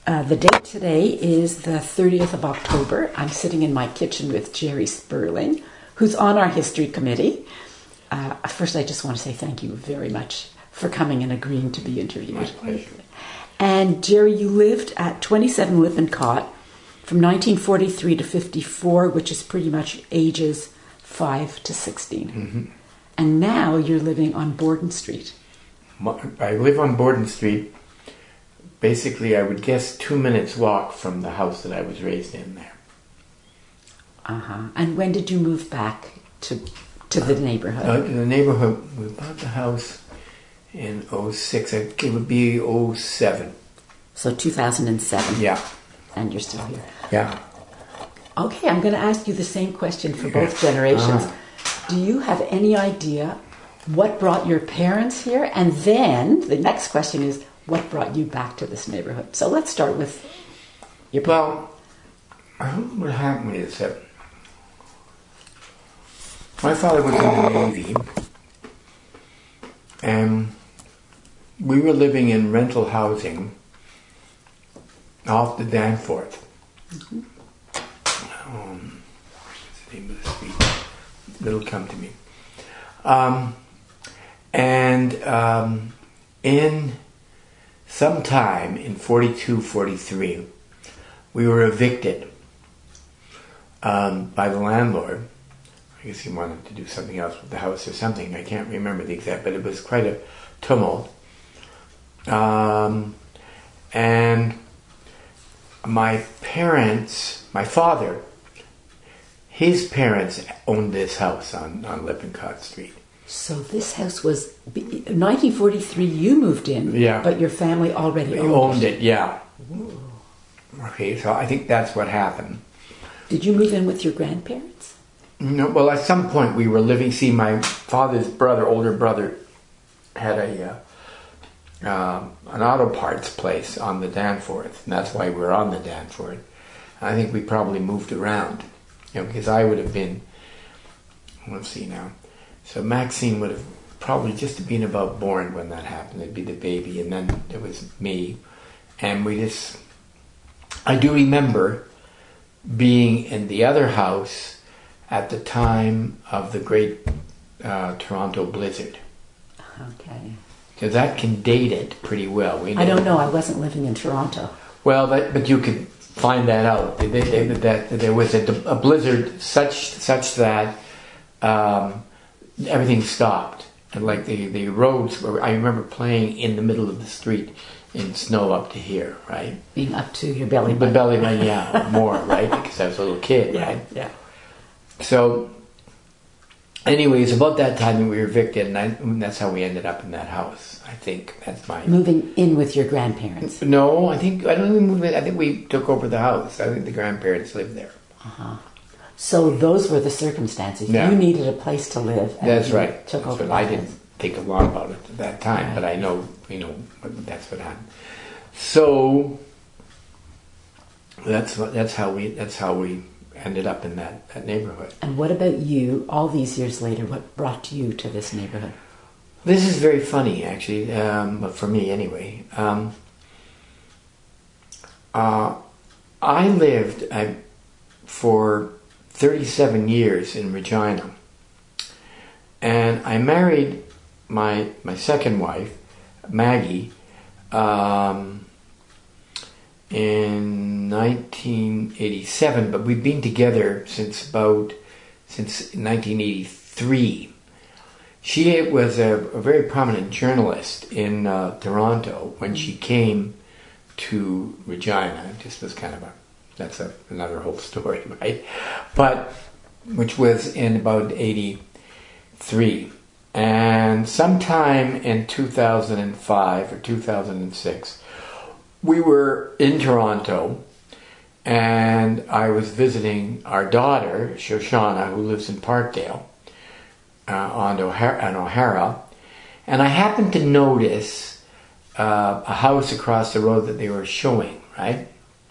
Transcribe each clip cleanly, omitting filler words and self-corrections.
The date today is the 30th of October. I'm sitting in my kitchen with Jerry Sperling, who's on our history committee. First, I just want to say thank you very much for coming and agreeing to be interviewed. My pleasure. And Jerry, you lived at 27 Lippincott from 1943 to 54, which is pretty much ages 5 to 16. Mm-hmm. And now you're living on Borden Street. I live on Borden Street. Basically, I would guess 2 minutes walk from the house that I was raised in there. And when did you move back to the neighborhood? The neighborhood, we bought the house in 06. I think it would be 07. So 2007. Yeah. And you're still here. Yeah. Okay, I'm going to ask you the same question for both generations. Do you have any idea what brought your parents here? And then the next question is, what brought you back to this neighborhood? So let's start with your parents. Well, what happened is that my father was in the Navy, and we were living in rental housing off the Danforth. Mm-hmm. What's the name of the street? It'll come to me. In some time in 42, 43, we were evicted by the landlord. I guess he wanted to do something else with the house or something. I can't remember the exact, but it was quite a tumult. And my parents, my father, his parents owned this house on Lippincott Street. So this house was 1943. You moved in, yeah, but your family already owned it. Yeah. Ooh. Okay, so I think that's what happened. Did you move in with your grandparents? No. Well, at some point we were living. See, my father's brother, older brother, had an auto parts place on the Danforth, and that's why we were on the Danforth. I think we probably moved around, because I would have been. Let's see now. So Maxine would have probably just been about born when that happened. It'd be the baby, and then it was me. And I do remember being in the other house at the time of the great Toronto blizzard. Okay. Because that can date it pretty well. I don't know. I wasn't living in Toronto. Well, but you could find that out. That there was a blizzard such that everything stopped, and like the roads were. I remember playing in the middle of the street in snow up to here, right? Being up to your belly button. The belly button, yeah, more, right? Because I was a little kid, right? Yeah. So, anyways, about that time we were evicted, and that's how we ended up in that house. I think that's my moving in with your grandparents. No, I don't think we moved in. I think we took over the house. I think the grandparents lived there. So those were the circumstances. Yeah. You needed a place to live. And that's right. Took that's over. Right. I didn't think a lot about it at that time, right. But I know, that's what happened. So that's how we ended up in that neighborhood. And what about you? All these years later, what brought you to this neighborhood? This is very funny, actually, for me anyway. I lived for 37 years in Regina, and I married my second wife, Maggie, in 1987, but we've been together since 1983. She was a very prominent journalist in Toronto when she came to Regina. It just was kind of another whole story, right? But which was in about 83. And sometime in 2005 or 2006, we were in Toronto, and I was visiting our daughter, Shoshana, who lives in Parkdale, on O'Hara, and I happened to notice a house across the road that they were showing, right?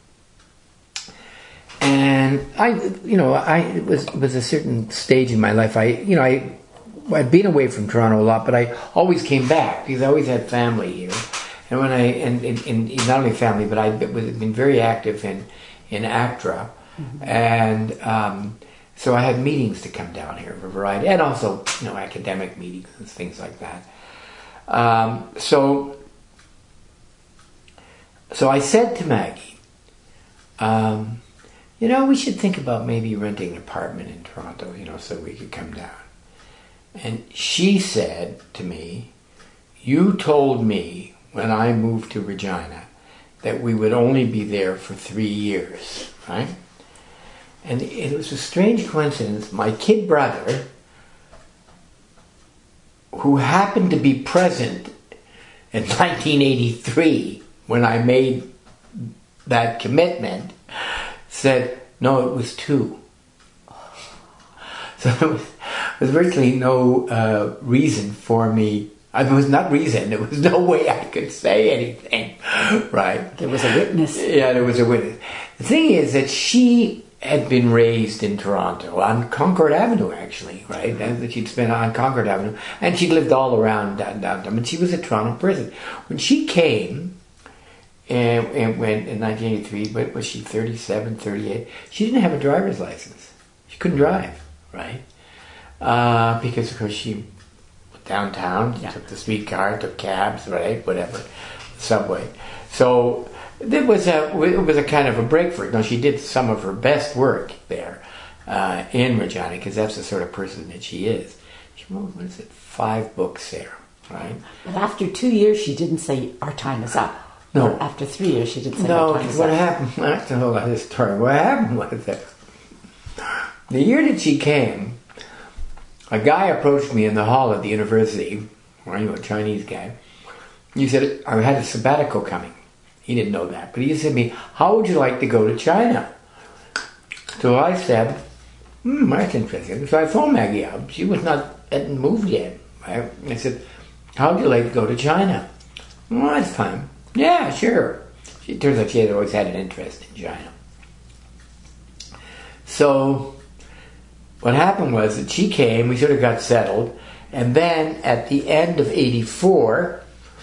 And it was a certain stage in my life. I'd been away from Toronto a lot, but I always came back because I always had family here. And when in not only family, but I've been very active in ACTRA, and so I had meetings to come down here for a variety, and also academic meetings and things like that. So I said to Maggie, we should think about maybe renting an apartment in Toronto, so we could come down. And she said to me, "You told me when I moved to Regina that we would only be there for 3 years, right?" And it was a strange coincidence. My kid brother, who happened to be present in 1983 when I made that commitment, said, "No, it was 2." So there was virtually no reason for me. It was not reason. There was no way I could say anything, right? There was a witness. Yeah, there was a witness. The thing is that she had been raised in Toronto, on Concord Avenue, actually, right? And she'd spent on Concord Avenue, and she'd lived all around downtown. But she was a Toronto person. When she came, and went in 1983, but was she 37, 38? She didn't have a driver's license. She couldn't drive, right? Because, of course, she went downtown, took the streetcar, took cabs, right? Whatever, subway. So it was a kind of a break for her. Now, she did some of her best work there in Regina, because that's the sort of person that she is. She wrote, 5 books there, right? But after 2 years, she didn't say, "Our time is up." No. Or after 3 years, she didn't say, "No, "Our time is what up." happened, I have to hold on this story. What happened was that the year that she came, a guy approached me in the hall at the university, a Chinese guy. He said, I had a sabbatical coming. He didn't know that, but he said to me, "How would you like to go to China?" So I said, that's interesting. So I phoned Maggie up. She hadn't moved yet. I said, "How would you like to go to China?" "Well, that's fine." "Yeah, sure." It turns out she had always had an interest in China. So what happened was that she came, we sort of got settled, and then at the end of 84,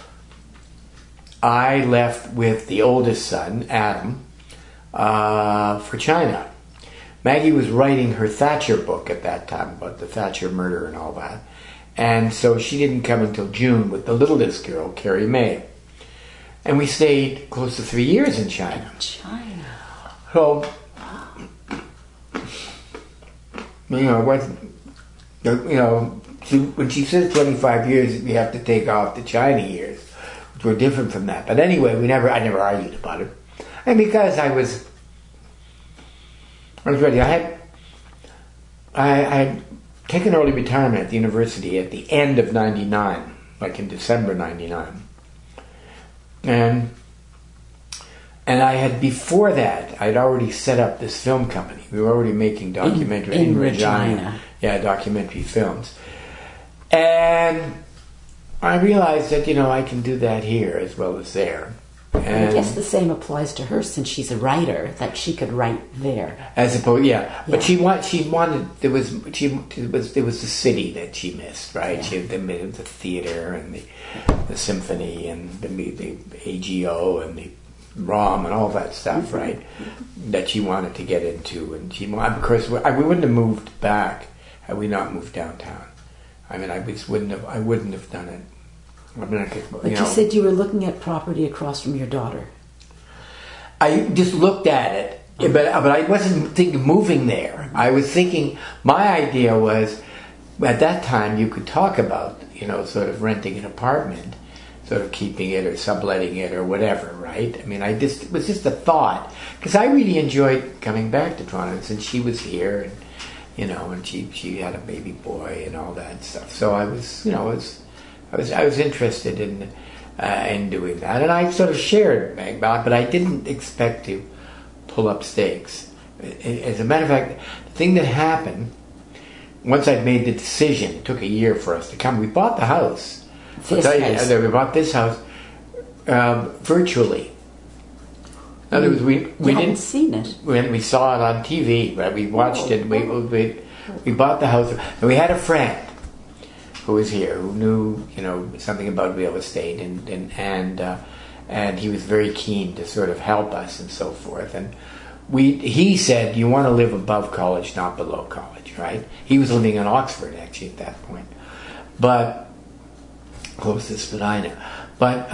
I left with the oldest son, Adam, for China. Maggie was writing her Thatcher book at that time, about the Thatcher murder and all that. And so she didn't come until June with the littlest girl, Carrie May. And we stayed close to 3 years in China. So, when she says 25 years, you have to take off the China years, which were different from that. But anyway, I never argued about it. And because I was ready, I had taken early retirement at the university at the end of 99, like in December 99. And I had, before that, I'd already set up this film company. We were already making documentary in Regina. Yeah, documentary films. And I realized that, I can do that here as well as there. And I guess the same applies to her, since she's a writer, that she could write there. I suppose, yeah. But she wanted, there was the city that she missed, right? Yeah. The theater and the symphony and the AGO and the ROM and all that stuff, right? That she wanted to get into, and of course, we wouldn't have moved back had we not moved downtown. I mean, I wouldn't have done it. But you said you were looking at property across from your daughter. I just looked at it, but I wasn't thinking moving there. I was thinking, my idea was, at that time you could talk about, sort of renting an apartment, sort of keeping it or subletting it or whatever, right? I mean, it was just a thought, because I really enjoyed coming back to Toronto since she was here, and and she had a baby boy and all that stuff. So I was, I was interested in doing that, and I sort of shared Meg, but I didn't expect to pull up stakes. As a matter of fact, the thing that happened, once I'd made the decision, it took a year for us to come. We bought the house. We bought this house virtually. In other words, we hadn't seen it. We saw it on TV, right? We watched it. We bought the house, and we had a friend who was here, who knew, something about real estate, and and he was very keen to sort of help us and so forth. And he said, you want to live above college, not below college, right? He was living in Oxford, actually, at that point. But, close to Spadina. But,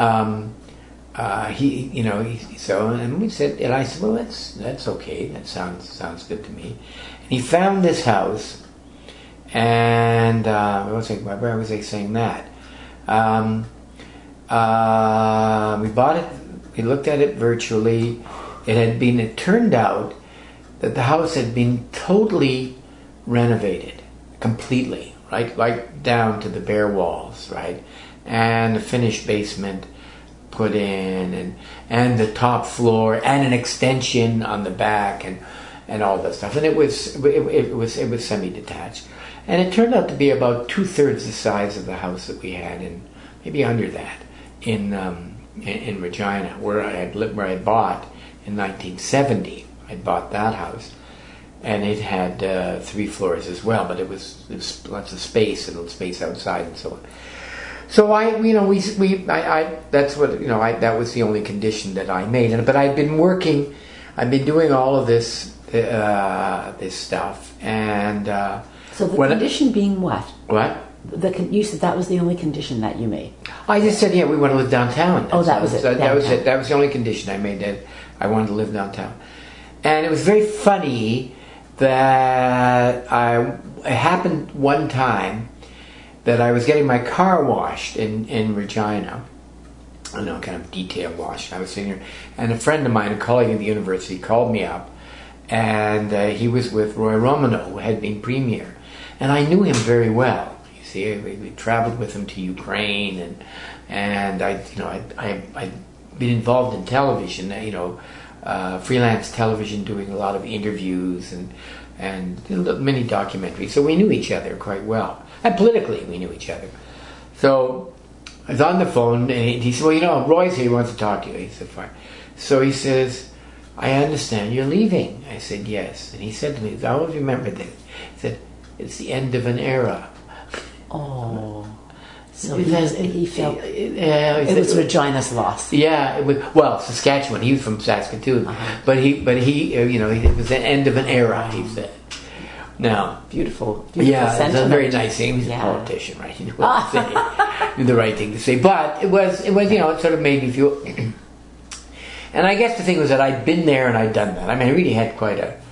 and we said, and I said, well, that's okay. That sounds good to me. And he found this house, and, why was I saying that? We bought it, we looked at it virtually. It turned out that the house had been totally renovated, completely, right down to the bare walls, right, and a finished basement put in, and the top floor, and an extension on the back, and all that stuff. And it was semi-detached, and it turned out to be about 2/3 the size of the house that we had, and maybe under that in Regina, where I had bought. In 1970, I bought that house, and it had 3 floors as well. But it was lots of space and space outside and so on. So that was the only condition that I made. But I've been doing all of this stuff, and so the condition being what? What? You said that was the only condition that you made. I just said, we want to live downtown. That was it. That was it. That was the only condition I made, that I wanted to live downtown. And it was very funny that it happened one time that I was getting my car washed in Regina. I know, kind of detail washed. I was sitting here, and a friend of mine, a colleague at the university, called me up, and he was with Roy Romano, who had been premier, and I knew him very well. You see, we traveled with him to Ukraine, and I'd been involved in television, freelance television, doing a lot of interviews and many documentaries. So we knew each other quite well, and politically we knew each other. So I was on the phone, and he said, well, Roy's here, he wants to talk to you. He said, fine. So he says, I understand you're leaving. I said, yes. And he said to me, I always remember this. He said, it's the end of an era. Oh. So he felt it was Regina's loss. Yeah, it was, Saskatchewan. He was from Saskatoon, but he, it was the end of an era. He said. Now, beautiful yeah, sentiment. It's a very nice thing. He's a politician, right? He knew what to say, knew the right thing to say. But it was, it sort of made me feel. And I guess the thing was that I'd been there and I'd done that. I mean, I really had quite a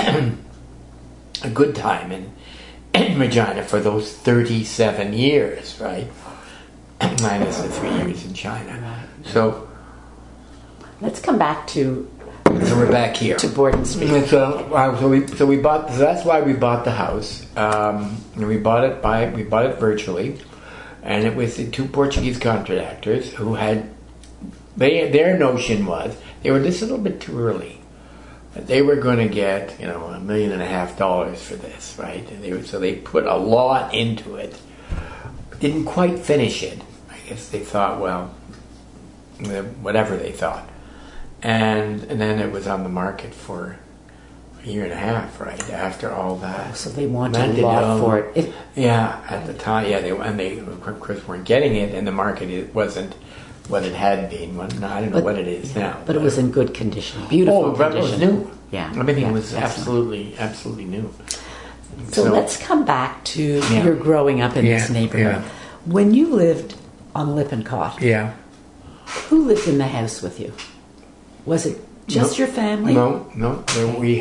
good time in Regina for those 37 years, right? Minus the 3 years in China. Right. So let's come back to. So we're back here to Borden Street. So we bought. So that's why we bought the house. And we bought it virtually, and it was the 2 Portuguese contractors who had. Their notion was they were just a little bit too early. They were going to get $1.5 million for this, right? And so they put a lot into it. Didn't quite finish it. I guess they thought, whatever they thought. And then it was on the market for a year and a half, right? After all that. So they wanted a lot for it. Yeah, at the time, yeah. They of course weren't getting it, and the market wasn't what it had been. I don't know what it is now. But it was in good condition. Beautiful condition. It was new. Yeah. Everything was absolutely new. So let's come back to your growing up in this neighborhood. Yeah. When you lived on Lippincott, who lived in the house with you? Was it just your family? No. We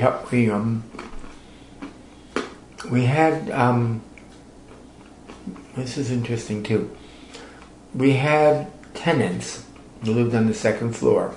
had. This is interesting too. We had tenants who lived on the second floor.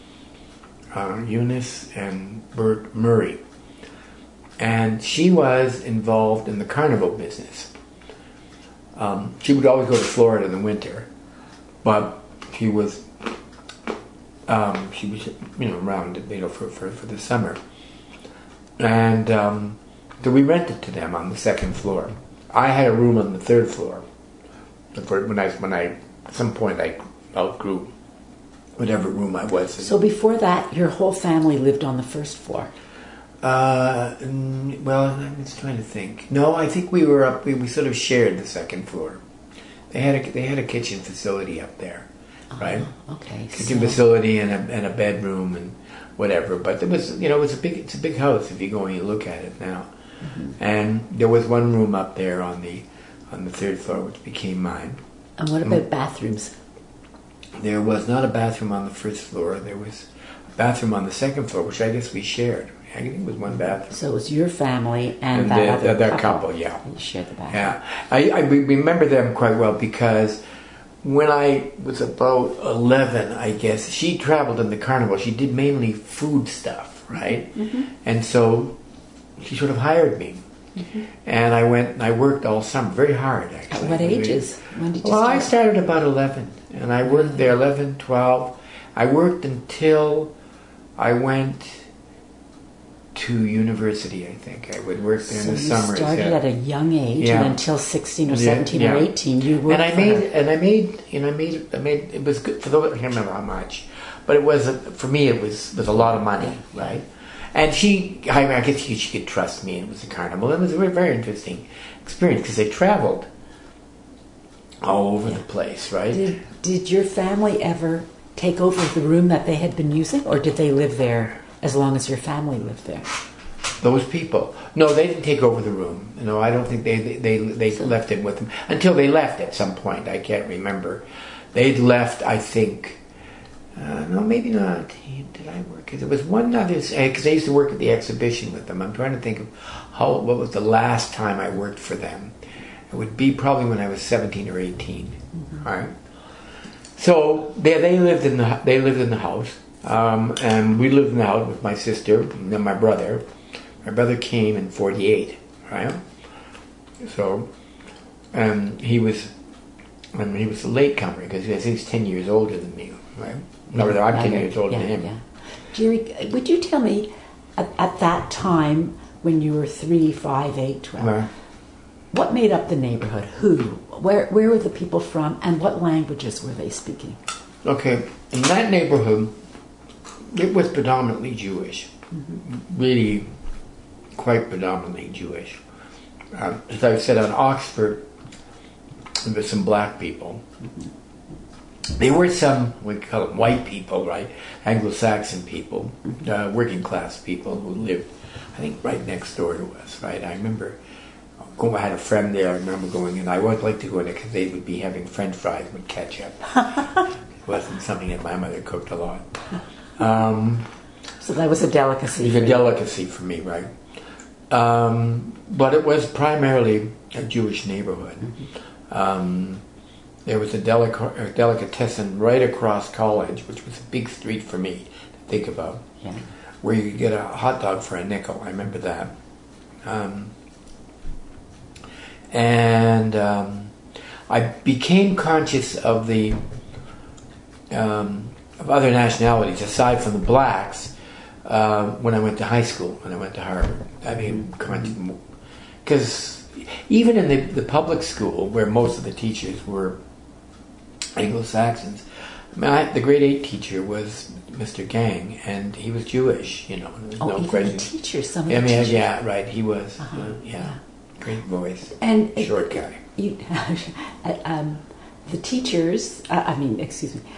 Eunice and Bert Murray, and she was involved in the carnival business. She would always go to Florida in the winter, but she was around for the summer, and so we rented to them on the second floor. I had a room on the third floor. When I at some point I outgrew whatever room I was in. So before that, your whole family lived on the first floor? I was trying to think. No, I think we were up. We sort of shared the second floor. They had a kitchen facility up there, right? Okay. Kitchen facility and a bedroom and whatever. But it was, it's a big house if you go and you look at it now. And there was one room up there on the third floor which became mine. And what about bathrooms? There was not a bathroom on the first floor. There was a bathroom on the second floor, which I guess we shared. I think it was one bathroom. So it was your family and that couple. Yeah. You shared the bathroom. Yeah. I remember them quite well because when I was about 11, I guess, she traveled in the carnival. She did mainly food stuff, right? And so she sort of hired me. And I worked all summer, very hard, actually. At what ages? When did you Well, start? I started about 11, and I worked there 11, 12. I worked until I went to university, I think. I would work there in the summers. So you started at a young age, and until 16 or 17 or 18, you worked. And I made it was good for those. I can't remember how much, but it was for me. It was a lot of money, right? And I guess she could trust me. It was a carnival. It was a very, very interesting experience because they traveled all over the place, right? Did your family ever take over the room that they had been using, or did they live there as long as your family lived there? Those people. No, they didn't take over the room. No, I don't think they left it with them until they left at some point. I can't remember. They'd left, I think. No, maybe not. Did I work? Because it was one other. Because I used to work at the exhibition with them. I'm trying to think of what was the last time I worked for them. It would be probably when I was 17 or 18. All right. So they lived in the house, and we lived in the house with my sister and then my brother. My brother came in 48, right? So, he was a latecomer because I think he's 10 years older than me, right? No, I'm 10 years older than him. Yeah. Jerry, would you tell me at that time when you were 3, 5, 8, 12, what made up the neighborhood? Who? Where were the people from? And what languages were they speaking? Okay, in that neighborhood, it was predominantly Jewish. Really, quite predominantly Jewish. As I said, on Oxford, there were some black people. There were some, we call them white people, right? Anglo-Saxon people, working class people who lived, I think, right next door to us, right? I remember I had a friend there. I remember going in. I would like to go in there because they would be having French fries with ketchup. It wasn't something that my mother cooked a lot. So that was a delicacy. It was a delicacy for me, right? But it was primarily a Jewish neighborhood. There was a delicatessen right across College, which was a big street for me to think about, where you could get a hot dog for a nickel. I remember that. And I became conscious of of other nationalities aside from the blacks when I went to high school, when I went to Harvard. I became conscious because even in the public school where most of the teachers were Anglo-Saxons, the grade 8 teacher was Mr. Gang, and he was Jewish. There's no even question. the teachers, some of the teachers. Yeah, right. He was. Great voice. And short guy. The teachers. Excuse me.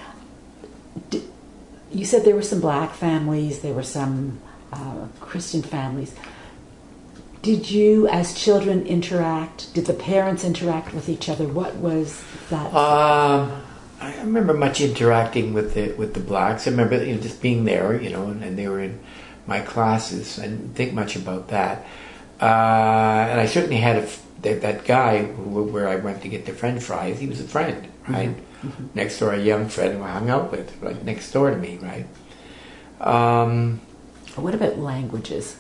You said there were some black families. There were some Christian families. Did you, as children, interact? Did the parents interact with each other? What was that? I remember much interacting with the blacks. I remember just being there, and they were in my classes. I didn't think much about that. And I certainly had that guy where I went to get the French fries. He was a friend, right? Next door, a young friend who I hung out with, right next door to me, right? What about languages?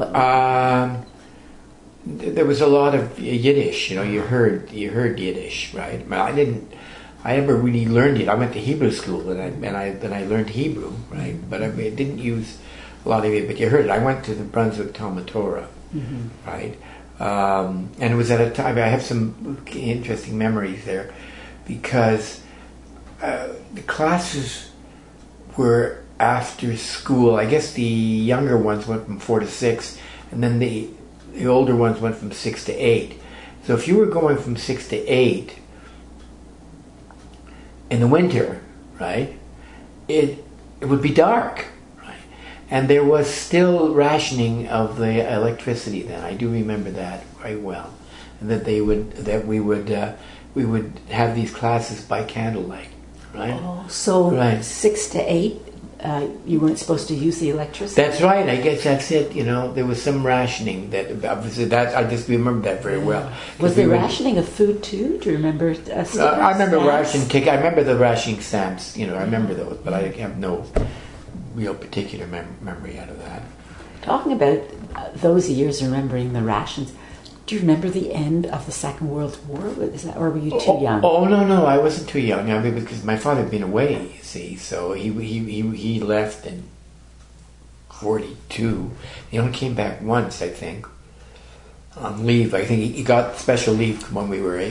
There was a lot of Yiddish. You heard Yiddish, right? I never really learned it. I went to Hebrew school and I learned Hebrew, right? But I didn't use a lot of it. But you heard it. I went to the Brunswick Talmud Torah, right? And it was at a time. I have some interesting memories there because the classes were after school. I guess the younger ones went from 4 to 6, and then the older ones went from 6 to 8. So if you were going from 6 to 8 in the winter, right, it would be dark, right? And there was still rationing of the electricity then. I do remember that quite well. And that we would have these classes by candlelight, right? Oh, so right. 6 to 8, you weren't supposed to use the electricity? That's right. I guess that's it. There was some rationing that I just remember that very well. Was there rationing of food too? Do you remember? I remember rationing ticket. I remember the rationing stamps. I remember those, but I have no real particular memory out of that. Talking about those years, remembering the rations. Do you remember the end of the Second World War? Or were you too young? Oh no, I wasn't too young. I mean, because my father had been away, you see, so he left in 1942. He only came back once, I think, on leave. I think he got special leave when we were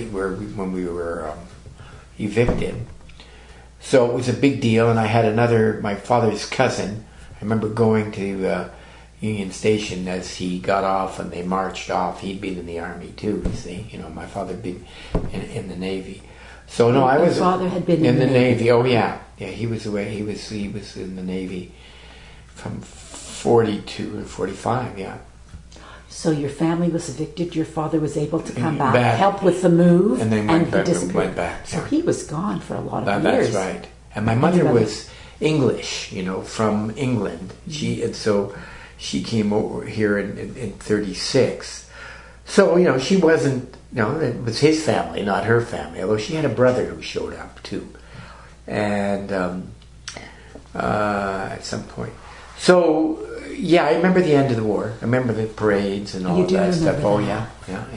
evicted. So it was a big deal, and I had my father's cousin. I remember going to Union Station as he got off and they marched off. He'd been in the army too, you see. My father had been in the Navy. So no, I was. Your father had been in the Navy. Oh yeah, he was away. He was in the Navy from 1942 to 1945. Yeah. So your family was evicted. Your father was able to come back, help with the move, and then went back. So he was gone for a lot of years. years. That's right. And my mother was English, from England. She came over here in 1936. So, she wasn't, it was his family, not her family, although she had a brother who showed up too. And at some point. So, yeah, I remember the end of the war. I remember the parades and all of that stuff. Oh, yeah.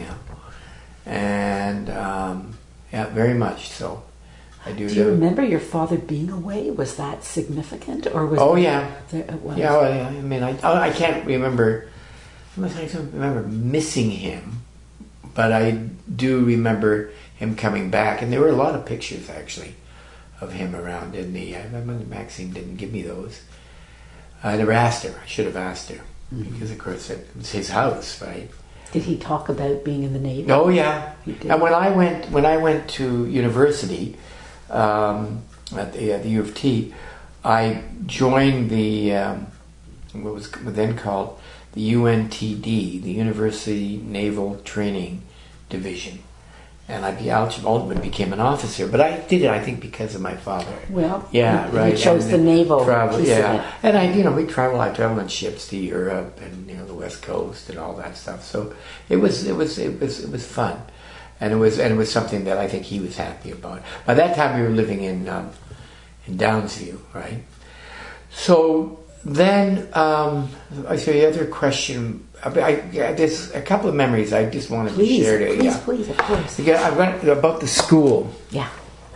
And, very much so. Do you remember your father being away? Was that significant, or was? Oh yeah, it was. Yeah. Well, yeah. I mean, I can't remember. I don't remember missing him, but I do remember him coming back, and there were a lot of pictures actually of him around. I remember Maxine didn't give me those. I never asked her. I should have asked her because, of course, it was his house, right? Did he talk about being in the Navy? Oh yeah. He did. And when I went to university. At the U of T, I joined the what was then called the UNTD, the University Naval Training Division, and I ultimately became an officer. But I did it, I think, because of my father. Well, yeah, right. You chose the naval travel, piece yeah, of it. and I traveled on ships to Europe and the West Coast and all that stuff. So it was fun. And it was something that I think he was happy about. By that time, we were living in Downsview, right? So then, I see the other question. There's a couple of memories I just wanted to share. Please, of course. Yeah, I went about the school. Yeah.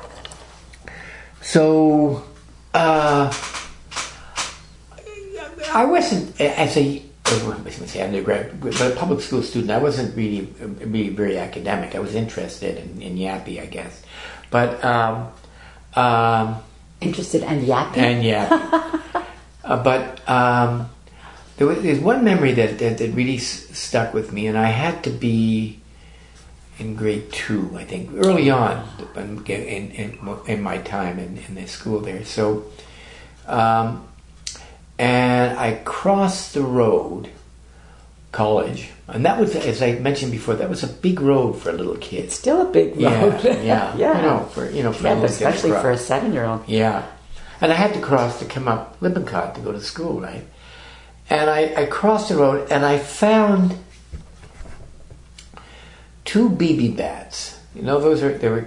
So, I wasn't as a undergrad, but a public school student. I wasn't really very academic. I was interested in yappy, I guess. But interested and yappy. And yappy. But there's one memory that really stuck with me, and I had to be in grade 2, I think, early on in my time in the school there. So. And I crossed the road, college, and that was, as I mentioned before, that was a big road for a little kid. It's still a big road. Yeah. For a little kid, especially for a 7-year-old. Yeah, and I had to cross to come up Lippincott to go to school, right? And I crossed the road, and I found 2 BB bats. They were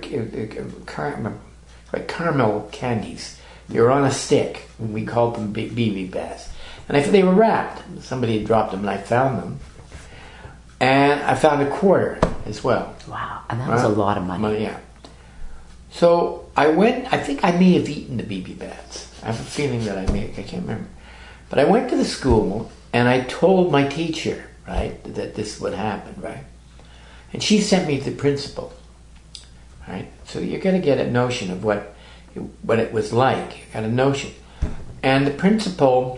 caramel candies. They were on a stick, and we called them BB bats. And they were wrapped. Somebody had dropped them, and I found them. And I found a quarter as well. Wow, and that was a lot of money. Yeah. So I think I may have eaten the BB bats. I have a feeling that I can't remember. But I went to the school, and I told my teacher, right, that this would happen, right? And she sent me to the principal, right? So you're going to get a notion of what it was like. You got a notion. And the principal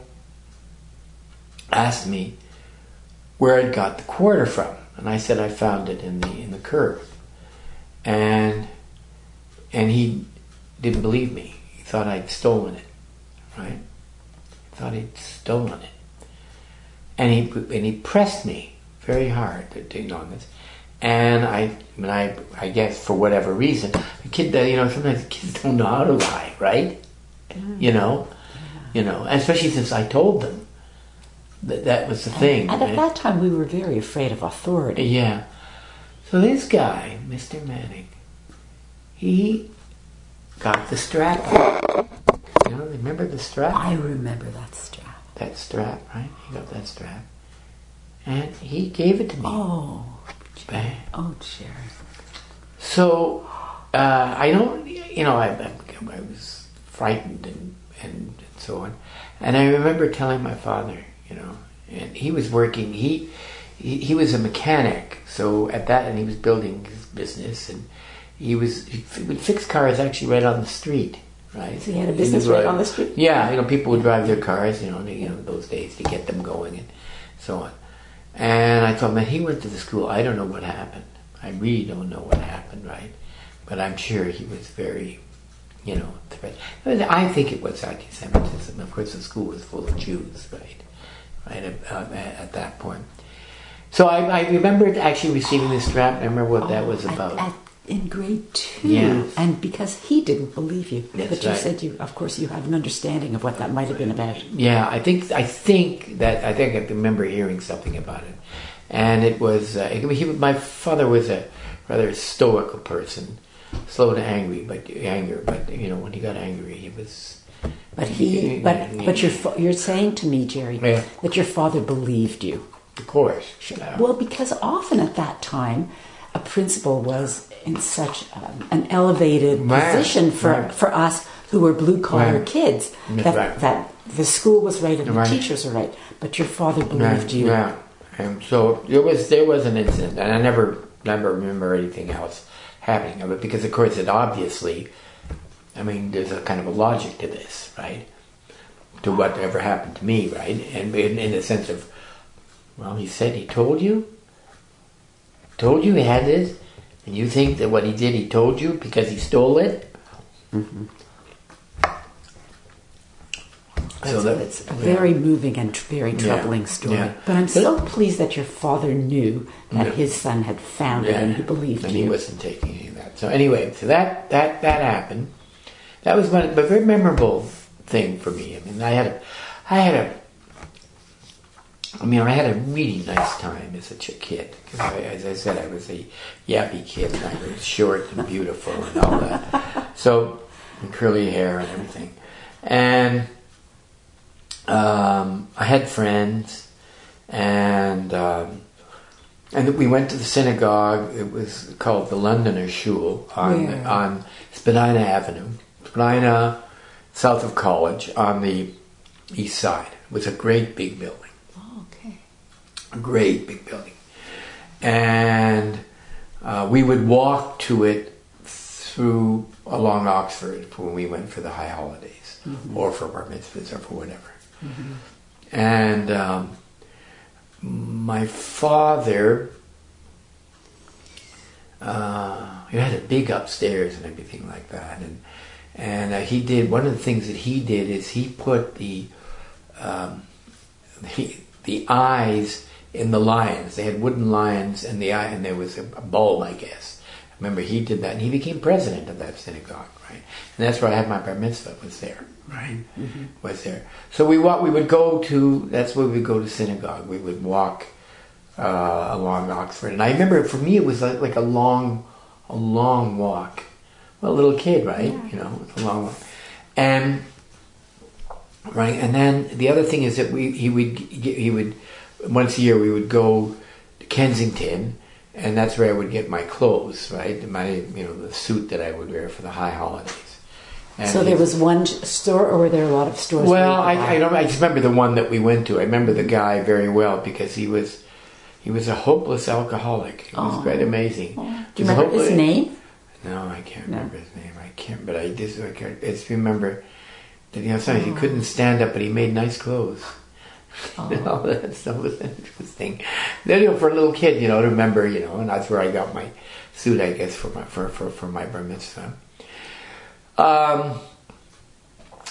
asked me where I'd got the quarter from. And I said I found it in the curb. And he didn't believe me. He thought I'd stolen it, right? He thought he'd stolen it. And he pressed me very hard on this. And I guess for whatever reason, the kid, sometimes kids don't know how to lie, right? Yeah. And especially since I told them that was the thing. And at that time, we were very afraid of authority. Yeah. So this guy, Mr. Manning, he got the strap. Remember the strap? I remember that strap. That strap, right? He got that strap. And he gave it to me. Oh, Bang. Oh, Jerry. So, I don't, I was frightened and so on. And I remember telling my father, and he was working, he was a mechanic, so at that, and he was building his business, and he would fix cars actually right on the street, right? So he had a business right on the street? Yeah, people would drive their cars, those days to get them going and so on. And I thought, man, he went to the school. I don't know what happened. I really don't know what happened, right? But I'm sure he was very, I think it was anti-Semitism. Of course, the school was full of Jews, right? At that point. So I remembered actually receiving this strap. I remember what that was about. In grade 2, yes. And because he didn't believe you, That's but you right. said of course, you had an understanding of what that might have been about. Yeah, I think I remember hearing something about it, and it was my father was a rather stoical person, slow to anger, but when he got angry, he was. But you're saying to me, Jerry, that your father believed you. Of course. Well, because often at that time, a principal was in such an elevated position for us who were blue-collar kids, that the school was right and the teachers were right. But your father believed you. Yeah, and so there was an incident, and I never remember anything else happening of it, because of course it obviously, there's a kind of a logic to this, right? To whatever happened to me, right? And in the sense of, well, he said he told you he had this, and you think that what he did, he told you because he stole it? Mm-hmm. So it's a very moving and very troubling story. Yeah. But I'm so pleased that your father knew that his son had found it, and he believed you. And he wasn't taking any of that. So anyway, that happened. That was a very memorable thing for me. I had a really nice time as a kid. Because as I said, I was a yappy kid, and I was short and beautiful and all that. So, and curly hair and everything. And I had friends, and we went to the synagogue. It was called the Londoner Shul on Spadina Avenue, Spadina, south of College, on the east side. It was a great big building. A great big building. And we would walk to it along Oxford when we went for the high holidays, or for bar mitzvahs, or for whatever. Mm-hmm. And my father, he had a big upstairs and everything like that, and he did, one of the things that he did is he put the eyes in the lions. They had wooden lions, and there was a bulb, I guess. I remember he did that, and he became president of that synagogue, right? And that's where I had my bar mitzvah, was there, right? Mm-hmm. Was there. So that's where we would go to synagogue. We would walk along Oxford, and I remember for me it was like a long walk. Well, a little kid, right? Yeah. It's a long walk. And then the other thing is that he would once a year we would go to Kensington, and that's where I would get my clothes, right? The suit that I would wear for the high holidays. And so there was one store, or were there a lot of stores? Well, I just remember the one that we went to. I remember the guy very well because he was a hopeless alcoholic. It was quite amazing. Oh. Do you remember his name? No, I can't remember his name. But I just remember that sometimes he couldn't stand up, but he made nice clothes. All that stuff was interesting. Then, for a little kid, to remember, and that's where I got my suit, I guess, for my bar mitzvah.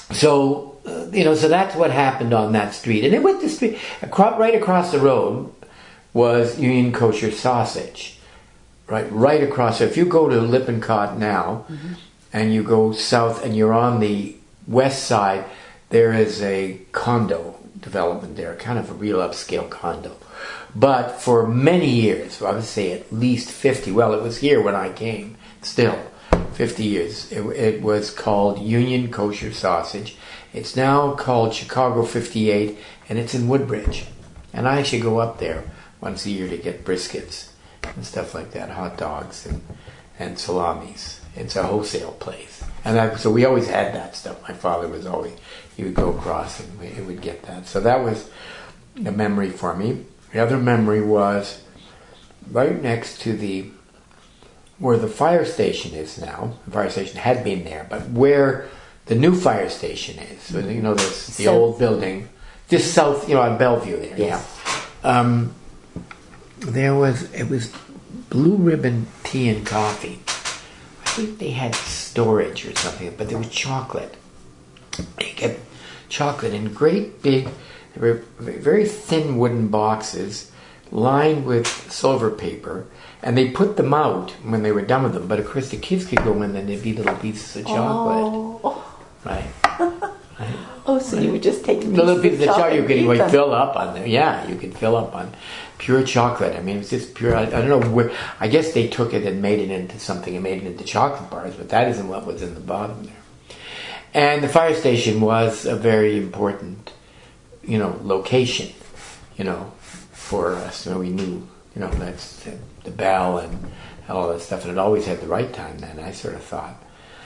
So, so that's what happened on that street. And it went the street, right across the road was Union Kosher Sausage. Right across. So if you go to Lippincott now, and you go south and you're on the west side, there is a condo development there, kind of a real upscale condo. But for many years, I would say at least 50, well, it was here when I came, still, 50 years, it was called Union Kosher Sausage. It's now called Chicago 58, and it's in Woodbridge. And I actually go up there once a year to get briskets and stuff like that, hot dogs and salamis. It's a wholesale place. And so we always had that stuff. My father was always, he would go across and he would get that. So that was a memory for me. The other memory was right next to where the fire station is now. The fire station had been there, but where the new fire station is. So, there's the old building, just south, on Bellevue there. Yes. Yeah. It was Blue Ribbon Tea and Coffee. I think they had storage or something, but there was chocolate. They kept chocolate in great big, they were very thin wooden boxes lined with silver paper, and they put them out when they were done with them. But of course, the kids could go in and there'd be little pieces of chocolate. Oh. Right. Oh, so you would just take the little pieces of chocolate you could fill up on them. Yeah, you could fill up on pure chocolate. I mean, it was just pure. I don't know where. I guess they took it and made it into something and made it into chocolate bars, but that isn't what was in the bottom there. And the fire station was a very important, location, for us. We knew, that's the bell and all that stuff, and it always had the right time then, I sort of thought.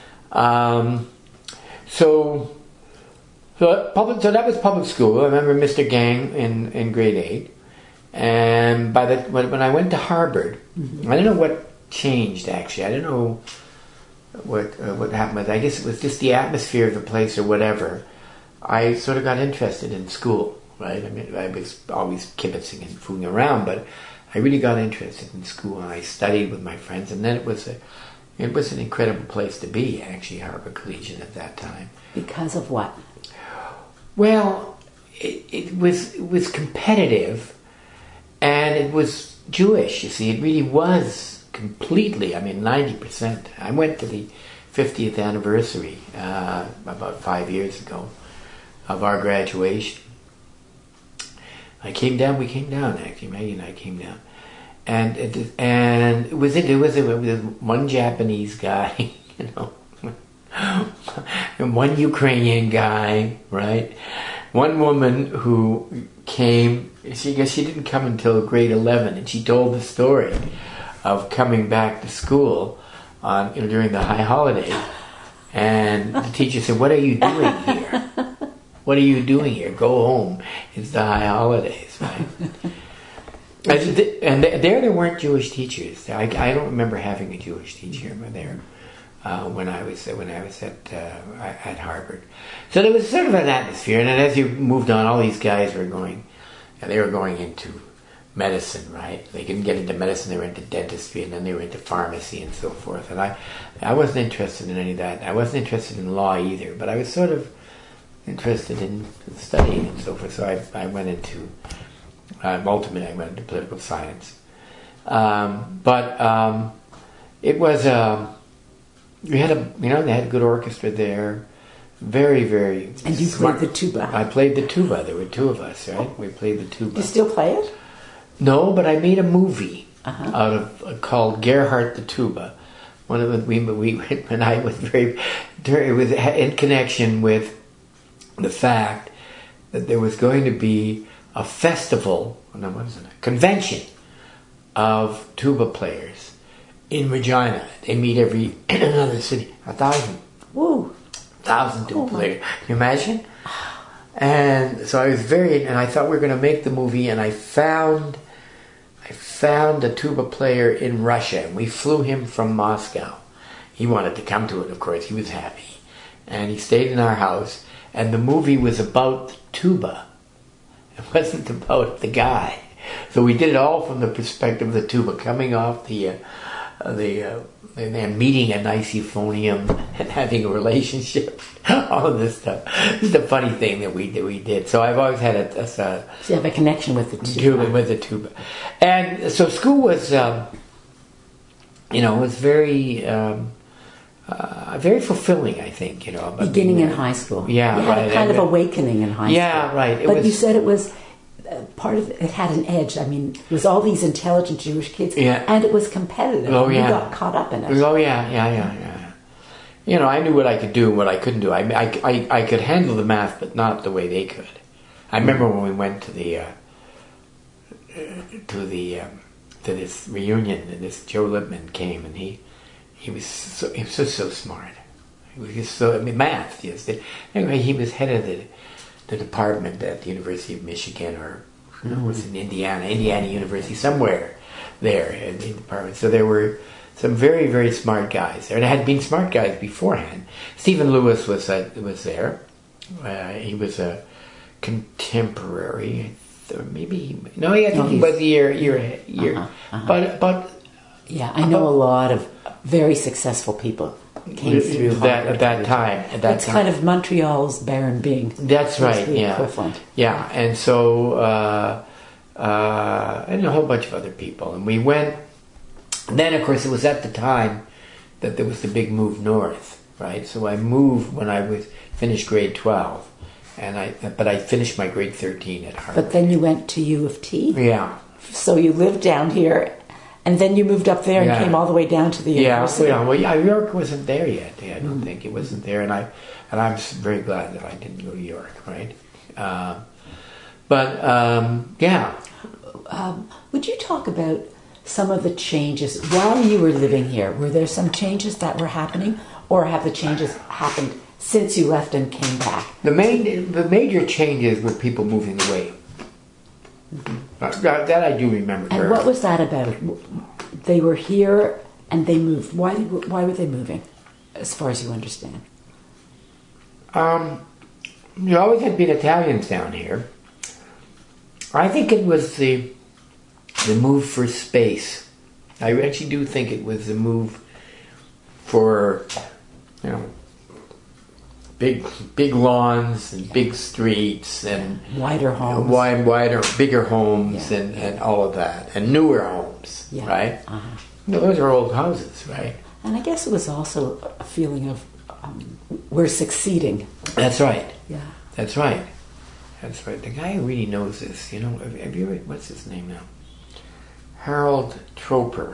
So that was public school. I remember Mr. Gang in grade 8. And when I went to Harvard, I don't know what changed actually. I don't know what happened. I guess it was just the atmosphere of the place or whatever. I sort of got interested in school, right? I mean, I was always kibitzing and fooling around, but I really got interested in school, and I studied with my friends. And then it was an incredible place to be, actually, Harvard Collegiate at that time. Because of what? Well, it was competitive, and it was Jewish. You see, it really was completely. 90%. I went to the 50th anniversary about 5 years ago of our graduation. We came down actually. Maggie and I came down, and it was one Japanese guy, and one Ukrainian guy, right? One woman who came. She didn't come until grade 11, and she told the story of coming back to school during the high holidays, and the teacher said, "What are you doing here? What are you doing here? Go home. It's the high holidays, right?" And there weren't Jewish teachers. I don't remember having a Jewish teacher there when I was at Harvard. So there was sort of an atmosphere, and then as you moved on, all these guys were going into medicine, right? They couldn't get into medicine, they were into dentistry, and then they were into pharmacy and so forth. And I wasn't interested in any of that. I wasn't interested in law either, but I was sort of interested in studying and so forth. So I went into, ultimately I went into political science. But it was, they had a good orchestra there. Very, very And you smart. played the tuba. I played the tuba. There were two of us, right? We played the tuba. Do you still play it? No, but I made a movie out of called Gerhardt the Tuba. One of the when I was it was in connection with the fact that there was going to be a festival, a convention of tuba players in Regina. They meet every another city, 1,000. Woo! 1,000 tuba players. Can you imagine? And so and I thought we were going to make the movie, and I found a tuba player in Russia, and we flew him from Moscow. He wanted to come to it, of course. He was happy. And he stayed in our house, and the movie was about the tuba. It wasn't about the guy. So we did it all from the perspective of the tuba, coming off the and meeting a nice euphonium and having a relationship, all of this stuff. It's the funny thing that we did. So I've always had so you have a connection with the tuba. With the tuba, and so school was, was very. Very fulfilling, I think, Beginning in high school. Yeah, you had a kind of awakening in high school. Yeah, right. But you said it was part of it had an edge. I mean, it was all these intelligent Jewish kids, and it was competitive. Oh, and yeah. You got caught up in it. Oh, yeah. I knew what I could do and what I couldn't do. I could handle the math, but not the way they could. I remember when we went to this reunion, and this Joe Lippman came, and he was so smart. He was just so, math, yes. Anyway, he was head of the department at the University of Michigan, or it was in Indiana University, somewhere there in the department. So there were some very, very smart guys there, and there had been smart guys beforehand. Stephen Lewis was there. He was a contemporary, maybe. No, I think he was a year. But yeah, I know a lot of very successful people came through at that time. That's kind of Montreal's Baron Bing. That's right. The equivalent. Yeah, and so and a whole bunch of other people, and we went. And then, of course, it was at the time that there was the big move north, right? So I moved when I finished grade 12, but I finished my grade 13 at Harvard. But then you went to U of T. Yeah. So you lived down here. And then you moved up there and came all the way down to the university. York wasn't there yet. I don't think it wasn't there, and I'm very glad that I didn't go to York, right? Would you talk about some of the changes while you were living here? Were there some changes that were happening, or have the changes happened since you left and came back? The major changes were people moving away. That I do remember. And what was that about? They were here and they moved. Why were they moving, as far as you understand? You always had been Italians down here. I think it was the move for space. I actually do think it was the move for, big lawns and big streets and wider homes, bigger homes, and all of that, and newer homes, right? Those are old houses, right? And I guess it was also a feeling of we're succeeding. That's right. Yeah, that's right. That's right. The guy who really knows this, have you ever, what's his name now? Harold Troper.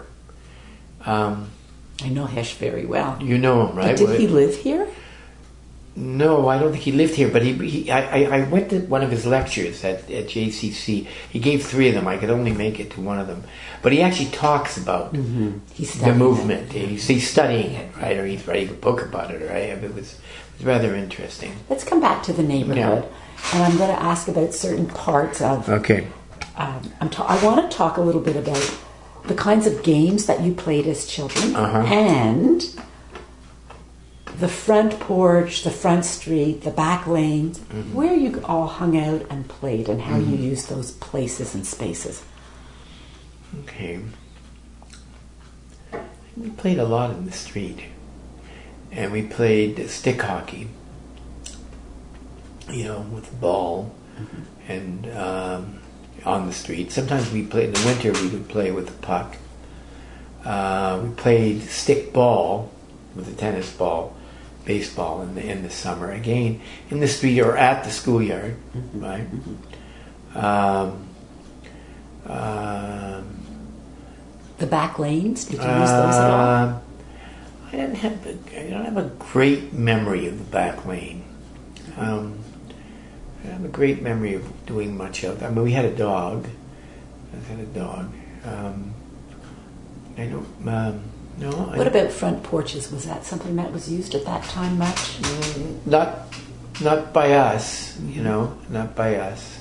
I know Hesh very well. You know him, right? But did he live here? No, I don't think he lived here, but I went to one of his lectures at JCC. He gave 3 of them. I could only make it to one of them. But he actually talks about the movement. He's studying it, right? Or he's writing a book about it, right? It was rather interesting. Let's come back to the neighborhood. And I'm going to ask about certain parts of... Okay. I want to talk a little bit about the kinds of games that you played as children and... the front porch, the front street, the back lanes, where you all hung out and played, and how you used those places and spaces. Okay. We played a lot in the street. And we played stick hockey, with the ball, and on the street. Sometimes we played, in the winter we would play with the puck. We played stick ball with a tennis ball. Baseball in the summer, again in the street or at the schoolyard, right? The back lanes, did you use those at all? I don't have a great memory of the back lane. I don't have a great memory of doing much of that. I mean, we had a dog. I don't. No. What about front porches? Was that something that was used at that time much? Not by us, not by us.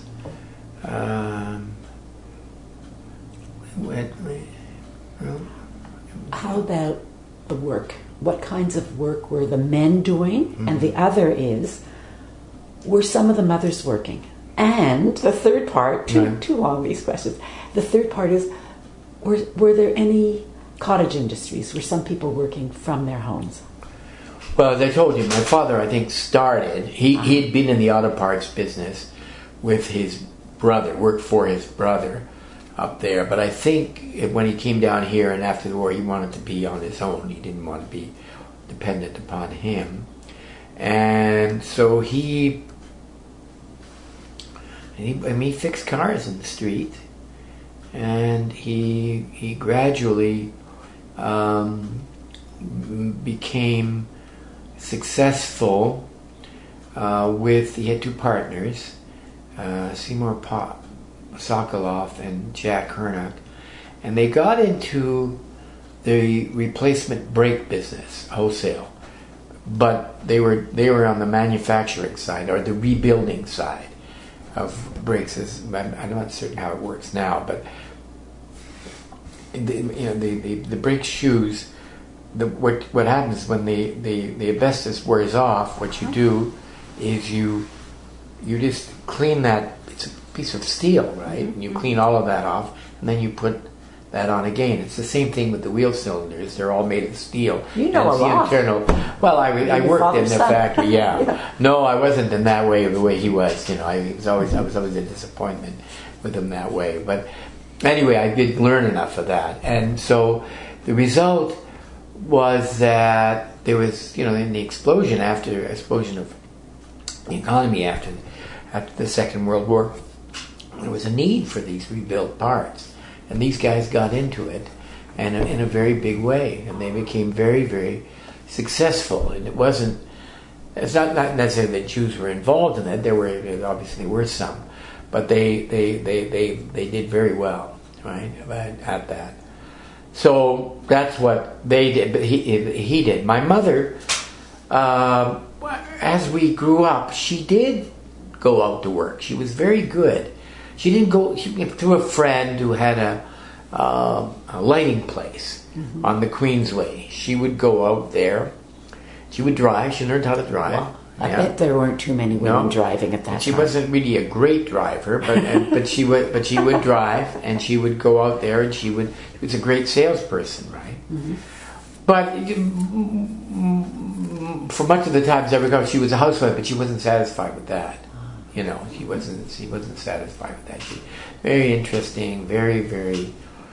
How about the work? What kinds of work were the men doing? And the other is, were some of the mothers working? And the third part, too long these questions. The third part is, were there any cottage industries? Were some people working from their homes? Well, as I told you, my father, I think, started. He had been in the auto parts business with his brother, worked for his brother up there. But I think when he came down here and after the war, he wanted to be on his own. He didn't want to be dependent upon him. And so he fixed cars in the street. And he gradually became successful he had two partners, Seymour Sokoloff and Jack Hernock, and they got into the replacement brake business, wholesale, but they were on the manufacturing side or the rebuilding side of brakes. I'm not certain how it works now, but the brake shoes. What happens when the asbestos wears off? What you do is you just clean that. It's a piece of steel, right? And you clean all of that off, and then you put that on again. It's the same thing with the wheel cylinders. They're all made of steel. You know a lot. Well, I worked in the factory. Yeah. No, I wasn't in that way. The way he was, I was always a disappointment with him that way. But anyway, I did learn enough of that, and so the result was that there was, in the explosion of the economy after the Second World War, there was a need for these rebuilt parts, and these guys got into it, and in a very big way, and they became very, very successful. And it's not necessarily that Jews were involved in it. There obviously were some, but they did very well, right, at that. So that's what they did, but he did. My mother, as we grew up, she did go out to work. She was very good. She didn't go through a friend who had a lighting place on the Queensway. She would go out there. She would drive. She learned how to drive. Well, I bet there weren't too many women driving at that time. She wasn't really a great driver, but she would drive, and she would go out there, and she was a great salesperson, right? Mm-hmm. But for much of the times I recall, she was a housewife, but she wasn't satisfied with that. She wasn't satisfied with that. She very interesting, very, very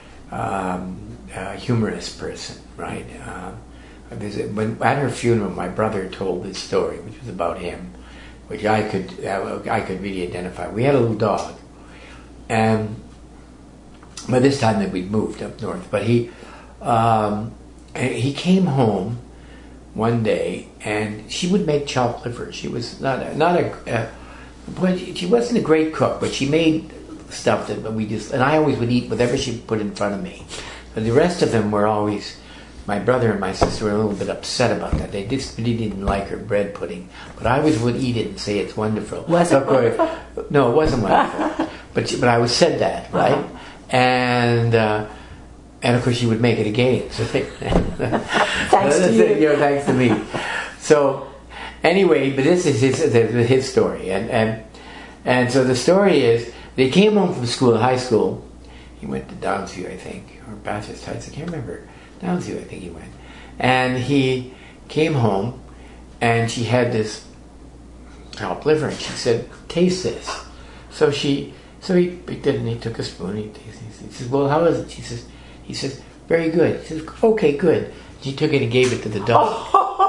humorous person, right? At her funeral, my brother told this story, which was about him, which I could really identify. We had a little dog, and by this time that we'd moved up north. But he came home one day, and she would make chopped liver. She was she wasn't a great cook, but she made stuff that and I always would eat whatever she put in front of me. But the rest of them were always. My brother and my sister were a little bit upset about that. They just really didn't like her bread pudding. But I always would eat it and say it's wonderful. Was it wonderful? No, it wasn't wonderful. but I always said that, right? Uh-huh. And of course she would make it again. So thanks to you. Thanks to me. So anyway, but this is his story. And so the story is, they came home from school, high school. He went to Downsview, I think, or Bathurst Heights, I can't remember. Downsview, I think he went. And he came home, and she had this chopped liver, and she said, "Taste this." So he picked it, and he took a spoon, he says, "Well, how is it?" He says, "Very good." He says, "Okay, good." She took it and gave it to the dog.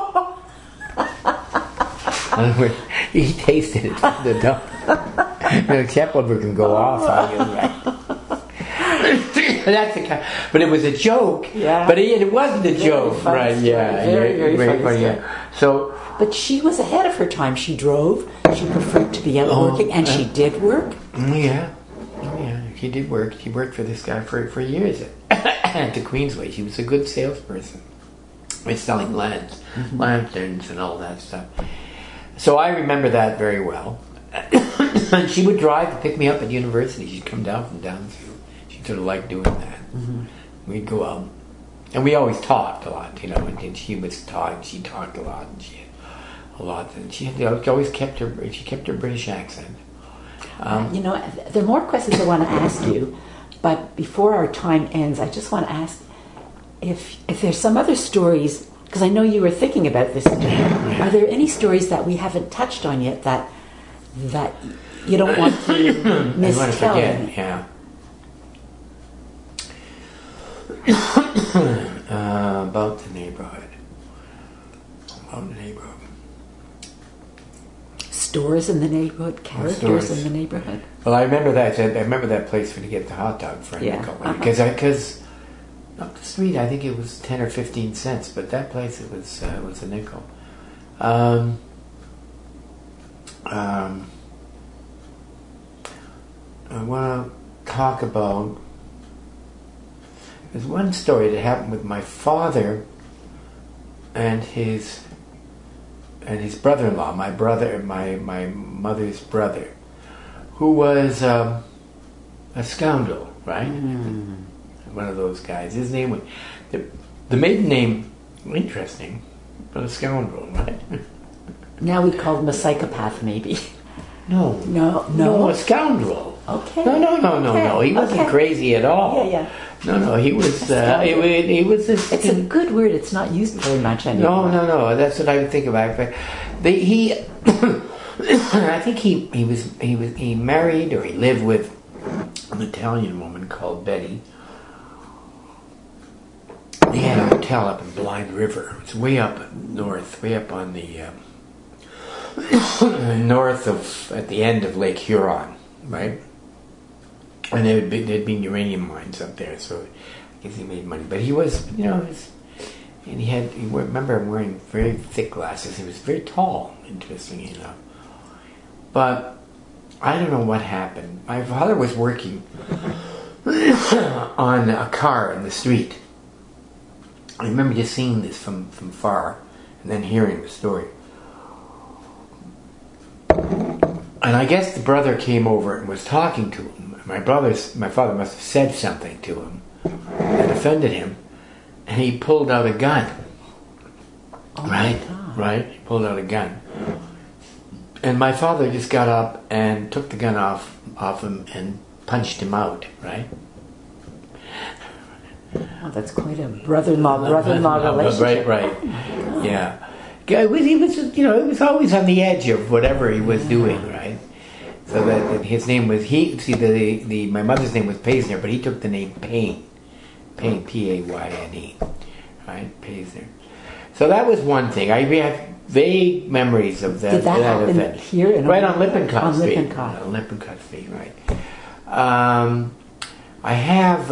In other words, he tasted it to the dog. The chopped liver can go off on you, right? That's the kind, but it was a joke. Yeah. But it wasn't a joke, right? Yeah, very funny. Yeah. So, but she was ahead of her time. She drove. She preferred to be out working, and she did work. Yeah, she did work. She worked for this guy for years at the Queensway. She was a good salesperson. With selling lanterns and all that stuff. So I remember that very well. And she would drive to pick me up at university. She'd come down from Downsview. Sort of like doing that. Mm-hmm. We'd go out, and we always talked a lot, and she was talking. She talked a lot, and she had a lot, and she always kept her British accent. There are more questions I want to ask you, but before our time ends, I just want to ask: if there's some other stories, because I know you were thinking about this, are there any stories that we haven't touched on yet that you don't want to mistell? Yeah. About the neighborhood. Stores in the neighborhood, characters in the neighborhood. Well, I remember that. I remember that place where you get the hot dog for a nickel. Because up the street, I think it was 10 or 15 cents, but that place it was a nickel. I want to talk about. There's one story that happened with my father and his brother-in-law, my mother's brother, who was a scoundrel, right? One of those guys. His name was the maiden name. Interesting, but a scoundrel, right? Now we call him a psychopath, maybe. No, a scoundrel. Okay. No. He wasn't crazy at all. Yeah. No. He was. He was. It's a good word. It's not used very much anymore. No. That's what I would think about. But he. I think he married or he lived with an Italian woman called Betty. They had a hotel up in Blind River. It's way up north, way up on the north of, at the end of Lake Huron, right? And there'd been uranium mines up there, so I guess he made money. But he was, and remember him wearing very thick glasses. He was very tall, interestingly enough. But I don't know what happened. My father was working on a car in the street. I remember just seeing this from far and then hearing the story. And I guess the brother came over and was talking to him. My father must have said something to him that offended him, and he pulled out a gun. Oh Right? He pulled out a gun. And my father just got up and took the gun off him and punched him out, right? Oh, that's quite a brother-in-law relationship. Right. Yeah. He was always on the edge of whatever he was doing, right? So that his name was my mother's name was Paisner, but he took the name Payne, Payne, right? Paisner. So that was one thing. I have vague memories of that. Did that happen event. Here? Right on Lippincott Street. On Lippincott Street, right. I have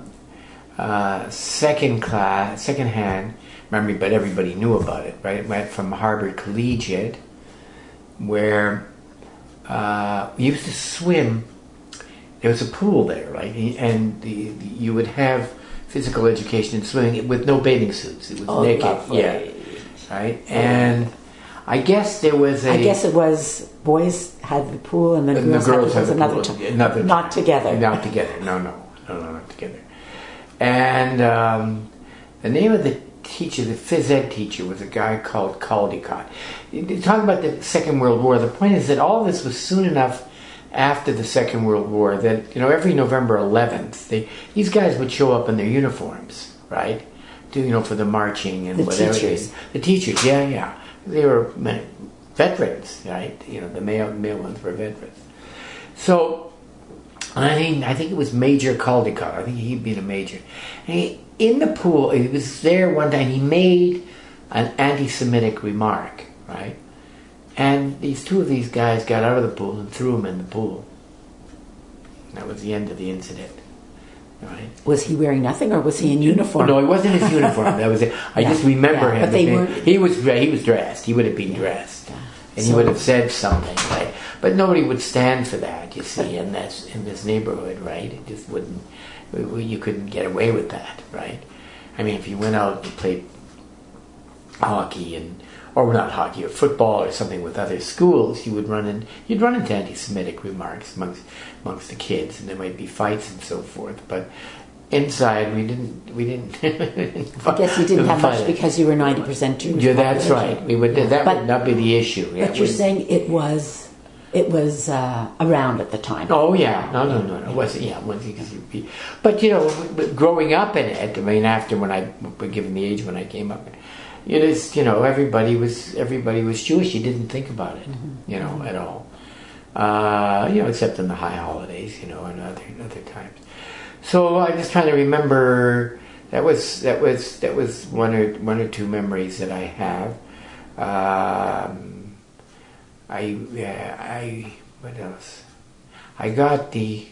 second-hand memory, but everybody knew about it, right? It went from Harvard Collegiate, where we used to swim. There was a pool there, right? And you would have physical education in swimming with no bathing suits. It was naked. Lovely. Yeah. Right? And I guess there was I guess it was boys had the pool and the girls had another time. Not together. Not together. No, not together. And the name of the teacher, the phys ed teacher, was a guy called Caldecott. Talking about the Second World War, the point is that all this was soon enough after the Second World War that, every November 11th, these guys would show up in their uniforms, right? For the marching and whatever. The teachers, yeah. They were veterans, right? The male ones were veterans. So, I think it was Major Caldecott. I think he'd been a major. And in the pool, he was there one time, he made an anti-Semitic remark, right? And two of these guys got out of the pool and threw him in the pool. That was the end of the incident. Right. Was he wearing nothing, or was he in uniform? No, it wasn't his uniform. That was it. I just remember him. But he was dressed. He would have been dressed, and he would have said something, right? But nobody would stand for that, you see, in this neighborhood, right? It just wouldn't. You couldn't get away with that, right? I mean, if you went out and played hockey or not hockey, or football or something with other schools, you'd run into anti-Semitic remarks amongst the kids, and there might be fights and so forth. But inside, we didn't. I guess you didn't have much because you were 90% Jewish. Yeah, that's right. That would not be the issue. But you're saying it was It was around at the time. Oh yeah, no. It wasn't. Yeah, but growing up in it. I mean, after given the age when I came up, it is. Everybody was Jewish. You didn't think about it, at all. Except in the high holidays, and other times. So I'm just trying to remember. That was one or two memories that I have. What else? I got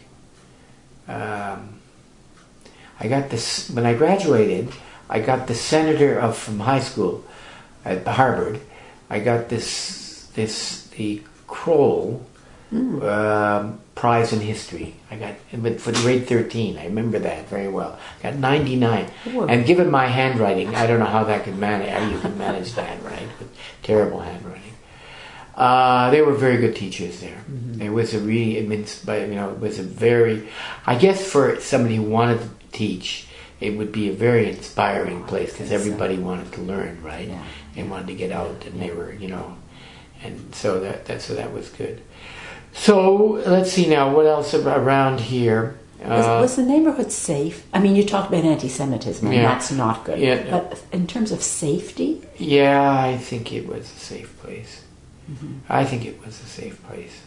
this when I graduated. I got the senator from high school at Harvard. I got the Kroll prize in history. I got for grade 13. I remember that very well. I got 99. Whoa. And given my handwriting, I don't know how that could manage. How you could manage that, right? With terrible handwriting. They were very good teachers there. Mm-hmm. It was it was a very, I guess for somebody who wanted to teach, it would be a very inspiring place because everybody wanted to learn, right? Yeah. They wanted to get out, and they were, and so that was good. So let's see now, what else around here? Was the neighborhood safe? I mean, you talked about anti-Semitism, and that's not good. Yeah. But in terms of safety? Yeah, I think it was a safe place. Mm-hmm. I think it was a safe place.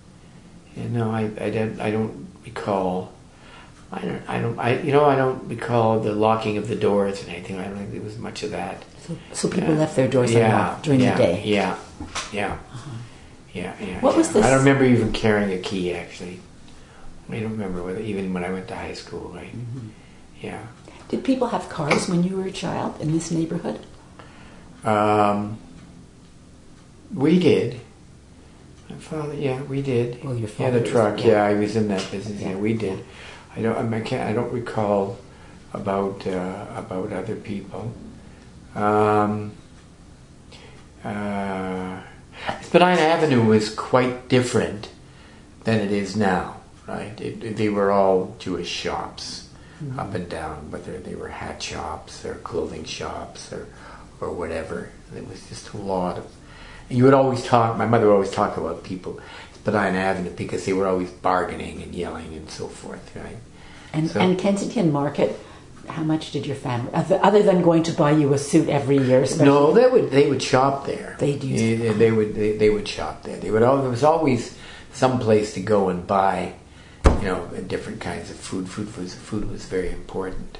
I don't recall. I don't recall the locking of the doors and anything. I don't think there was much of that. So people left their doors unlocked during the day. Yeah. Uh-huh. Yeah. What was this? I don't remember even carrying a key, actually. I don't remember even when I went to high school, right? Mm-hmm. Yeah. Did people have cars when you were a child in this neighborhood? We did. My father, we did. Well, your father the truck. I was in that business. Yeah, we did. I don't recall about other people. Spadina Avenue was quite different than it is now, right? They were all Jewish shops, mm-hmm. up and down, whether they were hat shops or clothing shops or whatever. There was just a lot of. You would always talk. My mother would always talk about people, Spadina Avenue, because they were always bargaining and yelling and so forth, right? And Kensington Market. How much did your family, other than going to buy you a suit every year? No, they would shop there. They would shop there. There was always some place to go and buy, different kinds of food. Food was very important,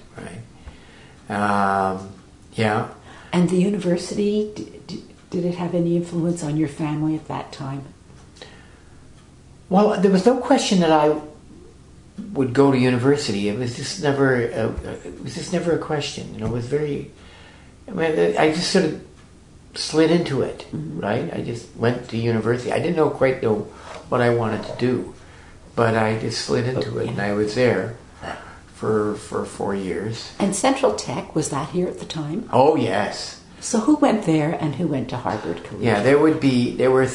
right? Yeah. And the university, did it have any influence on your family at that time? Well, there was no question that I would go to university. It was just never a question. It was very. I just sort of slid into it, mm-hmm. right? I just went to university. I didn't quite know what I wanted to do, but I just slid into it, and I was there for 4 years. And Central Tech, was that here at the time? Oh yes. So who went there and who went to Harvard Collegiate? Yeah, there were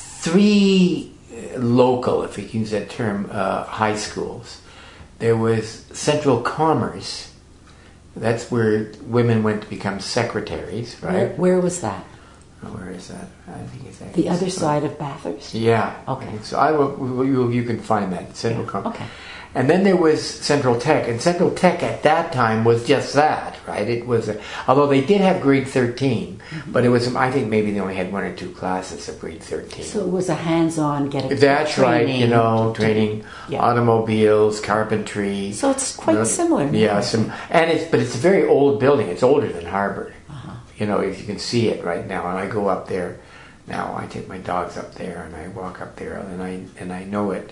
3 local, if you can use that term, high schools. There was Central Commerce. That's where women went to become secretaries, right? Where was that? Oh, where is that? I think it's the other side of Bathurst. Yeah. Okay. So you can find that Central Commerce. Okay. And then there was Central Tech, and Central Tech at that time was just that, right? It was, although they did have grade 13, mm-hmm. but it was, I think maybe they only had 1 or 2 classes of grade 13. So it was a hands-on That's training, right, training, automobiles, carpentry. So it's quite similar. Yeah, but it's a very old building. It's older than Harvard. Uh-huh. If you can see it right now, and I go up there now. I take my dogs up there, and I walk up there, and I know it.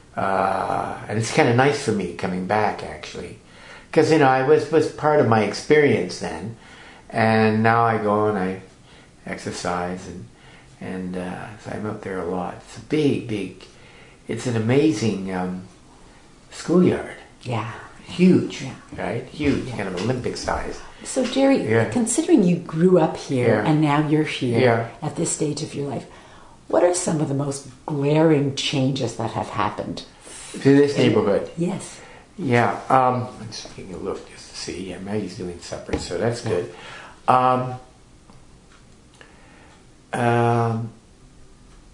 And it's kind of nice for me coming back, actually, because I was part of my experience then, and now I go and I exercise and so I'm up there a lot. It's a big. It's an amazing schoolyard. Yeah. Huge, right? Huge, kind of Olympic size. So Jerry, considering you grew up here and now you're here at this stage of your life, what are some of the most glaring changes that have happened to this neighborhood? Yes. Yeah. I'm just taking a look just to see. Yeah, Maggie's doing supper, so that's good.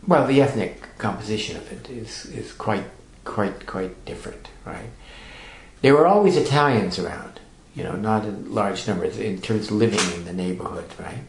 well, the ethnic composition of it is quite different, right? There were always Italians around, not in large numbers in terms of living in the neighborhood, right?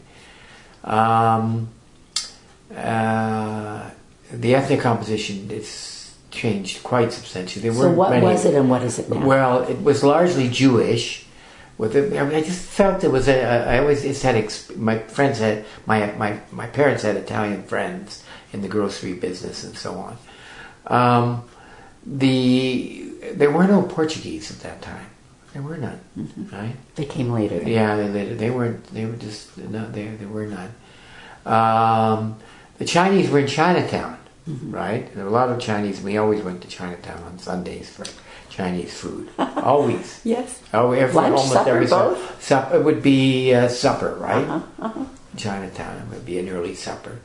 The ethnic composition is changed quite substantially. So what was it and what is it now? Well, it was largely Jewish. I just felt it was I always just had my friends had my parents had Italian friends in the grocery business and so on. There were no Portuguese at that time. There were none, right? They came later. Yeah, they weren't. They were just no. They were none. The Chinese were in Chinatown, right? There were a lot of Chinese. We always went to Chinatown on Sundays for Chinese food. Always. Yes. Lunch, supper, both? It would be supper, right? Chinatown. It would be an early supper.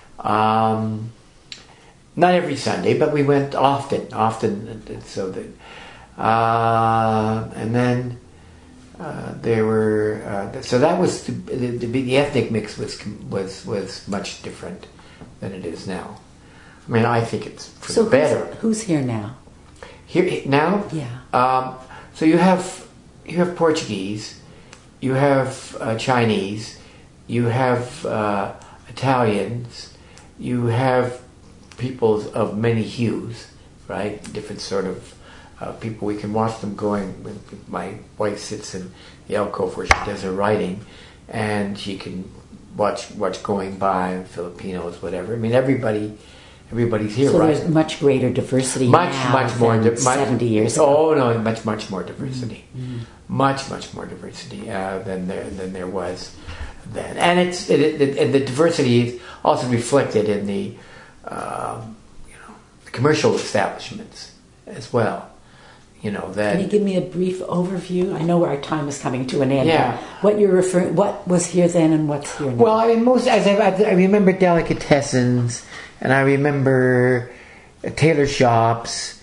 Not every Sunday, but we went often. So that, and then there were. So that was the ethnic mix was much different than it is now. I mean, I think it's for the better. Who's here now? Here now? Yeah. So you have Portuguese, you have Chinese, you have Italians, you have peoples of many hues, right? Different sort of people. We can watch them going. My wife sits in the alcove where she does her writing, and she can watch going by, Filipinos, whatever. I mean, everybody's here, so right? There's much greater diversity much more than 70 years ago. Oh no, much more diversity. Much more diversity than there was then, and and the diversity is also reflected in the commercial establishments as well. Can you give me a brief overview? I know our time is coming to an end. Yeah. What was here then and what's here now? Well, I mean, I remember delicatessens, and I remember tailor shops,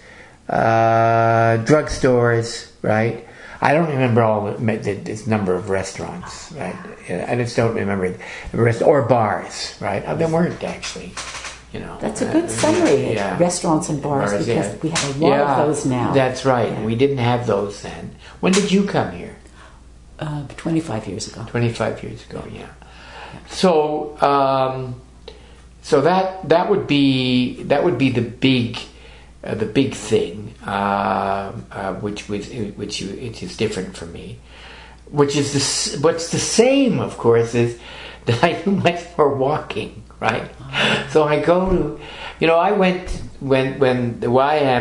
drugstores, right? I don't remember this number of restaurants, right? I just don't remember or bars, right? There weren't actually. That's a good summary. Restaurants and bars, because we have a lot of those now. That's right. Yeah. We didn't have those then. When did you come here? 25 years ago. 25 years ago, yeah. So, so that would be the big thing, which is different for me. What's the same, of course, is that I do much more walking. Right, so I go to, I went when the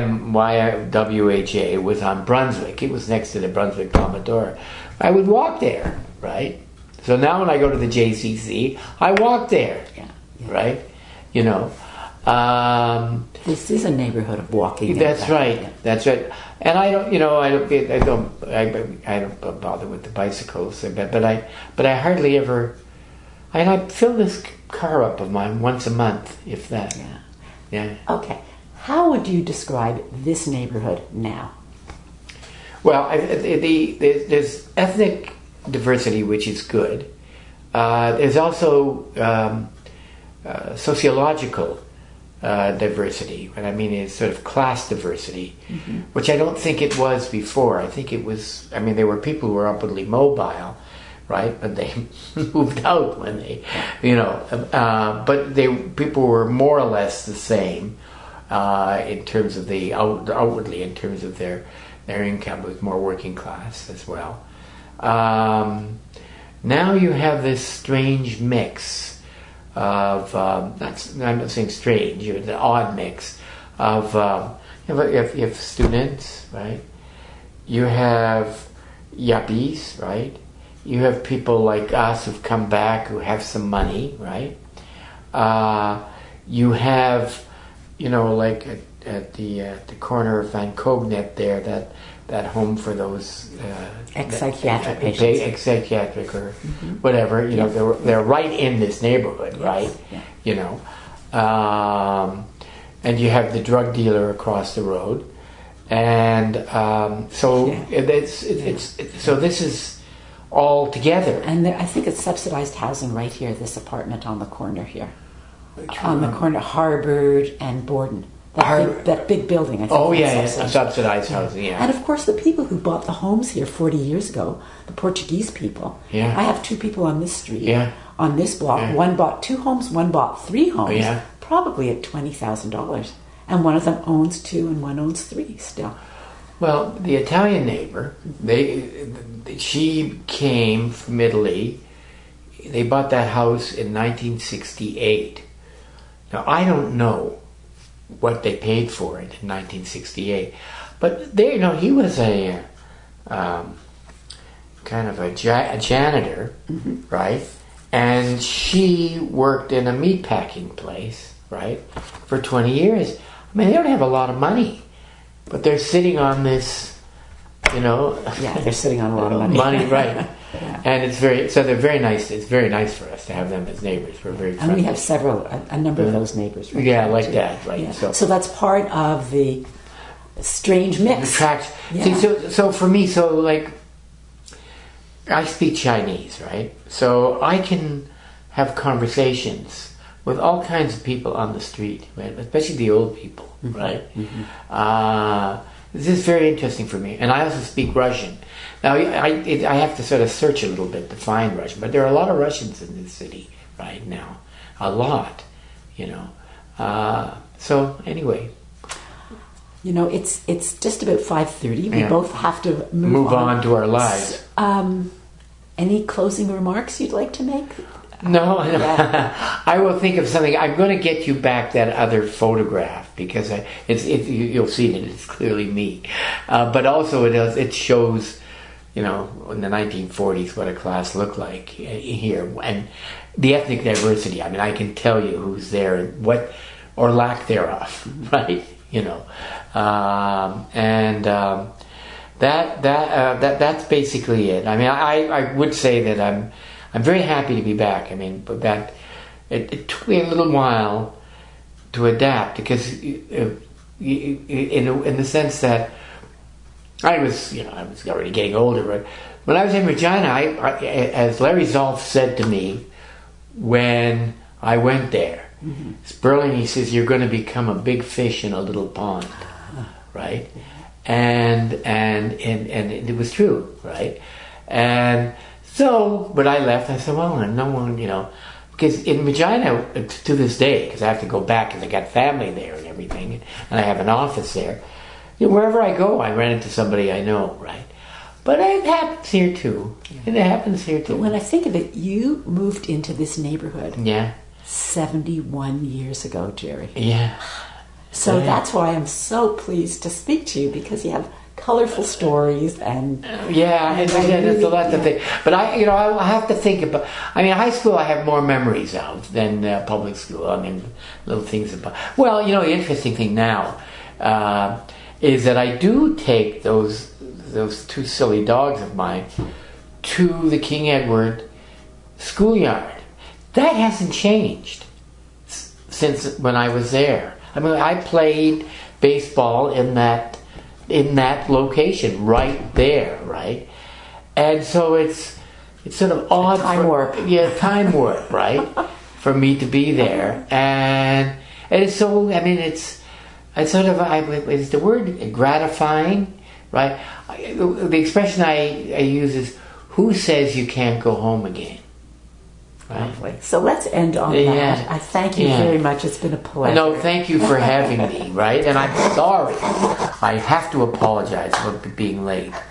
YWHA was on Brunswick. It was next to the Brunswick Commodore. I would walk there, right? So now when I go to the JCC, I walk there, right? This is a neighborhood of walking. That's right. Yeah. That's right. And I don't bother with the bicycles, but I hardly ever. And I fill this car up of mine once a month, if that. Yeah. Okay. How would you describe this neighborhood now? Well, there's ethnic diversity, which is good. There's also sociological diversity. What I mean is sort of class diversity, which I don't think it was before. I think it was. I mean, there were people who were upwardly mobile. Right, but they moved out when they, but people were more or less the same in terms of outwardly in terms of their income. It was more working class as well. Now you have this strange mix of I'm not saying strange, it's an odd mix of you have students, right? You have yuppies, right? You have people like us who've come back who have some money, right? You have, like at the corner of Van Cognet there, that home for those ex-psychiatric patients, ex-psychiatric or whatever. They're right in this neighborhood, right? Yeah. And you have the drug dealer across the road, and so this is. All together. And I think it's subsidized housing right here, this apartment on the corner here. On the corner of Harvard and Borden. That big building, I think. Oh, yeah, a subsidized housing, yeah. And of course, the people who bought the homes here 40 years ago, the Portuguese people. Yeah. I have two people on this street, yeah. on this block. Yeah. One bought 2 homes, one bought 3 homes, yeah. probably at $20,000. And one of them owns 2 and one owns 3 still. Well, the Italian neighbor, she came from Italy. They bought that house in 1968. Now, I don't know what they paid for it in 1968, but he was a kind of a janitor, mm-hmm. right? And she worked in a meatpacking place, right, for 20 years. I mean, they don't have a lot of money, but they're sitting on this, Yeah, they're sitting on a lot of money. Money, right. Yeah. And they're very nice. It's very nice for us to have them as neighbors. We're very friendly. And we have a number of those neighbors. Right, yeah, like that, right. Yeah. So that's part of the strange mix. Yeah. See, so for me, I speak Chinese, right? So I can have conversations with all kinds of people on the street, right? Especially the old people, mm-hmm. right? Mm-hmm. This is very interesting for me. And I also speak Russian. Now, I have to sort of search a little bit to find Russian, but there are a lot of Russians in this city right now. A lot, So, anyway. It's just about 5:30. We both have to move on to our lives. Any closing remarks you'd like to make? No. I will think of something. I'm going to get you back that other photograph because you'll see that it's clearly me. But also it shows, in the 1940s what a class looked like here and the ethnic diversity. I mean, I can tell you who's there and what or lack thereof, right? That's basically it. I mean, I would say that I'm very happy to be back. I mean, but that it took me a little while to adapt because in the sense that I was already getting older. But when I was in Regina, as Larry Zolf said to me when I went there, mm-hmm. Sperling, he says, "You're going to become a big fish in a little pond," right? And it was true, right? And so when I left, I said, well, no one, because in Regina, to this day, because I have to go back because I got family there and everything, and I have an office there, wherever I go, I run into somebody I know, right? But it happens here too. Yeah. It happens here too. But when I think of it, you moved into this neighborhood 71 years ago, Jerry. Yeah. So that's why I'm so pleased to speak to you, because you have colorful stories and there's a lot to think. But I have to think about. I mean, high school I have more memories of than public school. I mean, little things about. Well, the interesting thing now is that I do take those 2 silly dogs of mine to the King Edward schoolyard. That hasn't changed since when I was there. I mean, I played baseball in that location right there, right? And so it's sort of odd. Time warp. Yeah, time warp, right? For me to be there. And it's so, I mean, it's sort of, is the word gratifying, right? The expression I use is, who says you can't go home again? Right. So let's end on that. I thank you very much. It's been a pleasure. No, thank you for having me, right? And I'm sorry. I have to apologize for being late.